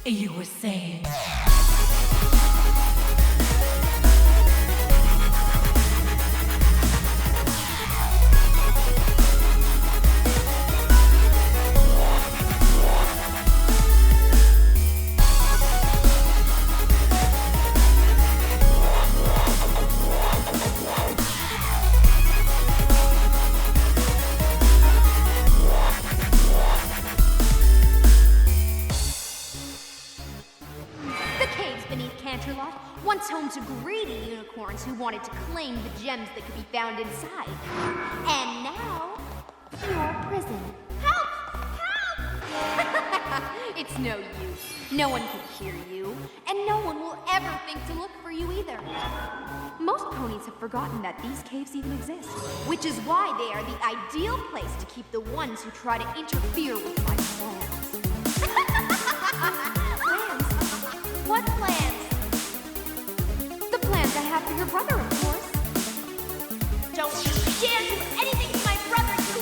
You were saying. The caves beneath Canterlot, once home to greedy unicorns who wanted to claim the gems that could be found inside. And now, your prison. Help! Help! It's no use. No one can hear you, and no one will ever think to look for you either. Most ponies have forgotten that these caves even exist, which is why they are the ideal place to keep the ones who try to interfere with my plans. Plans? What plans? The plans I have for your brother, of course. Don't you dare do anything to my brother, you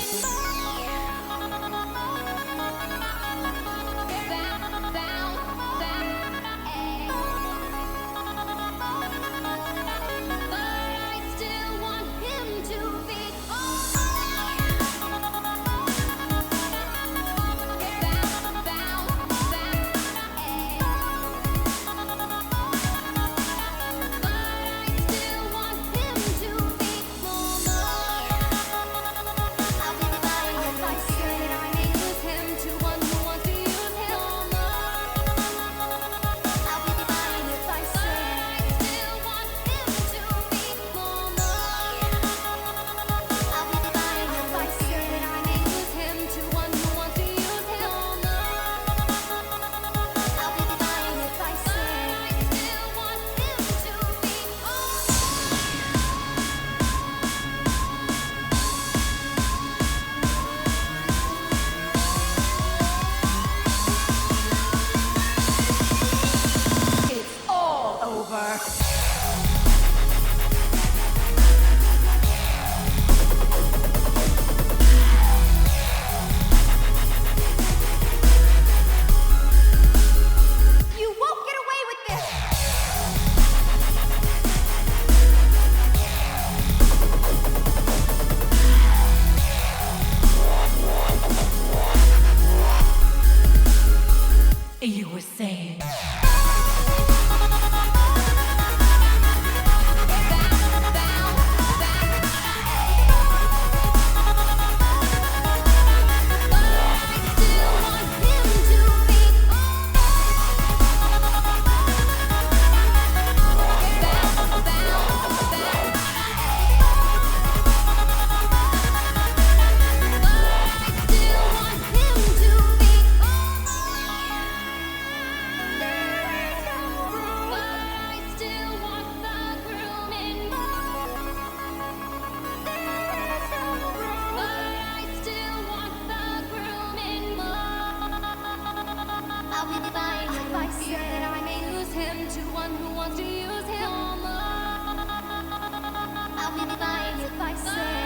You were saying. I'll be fine if I say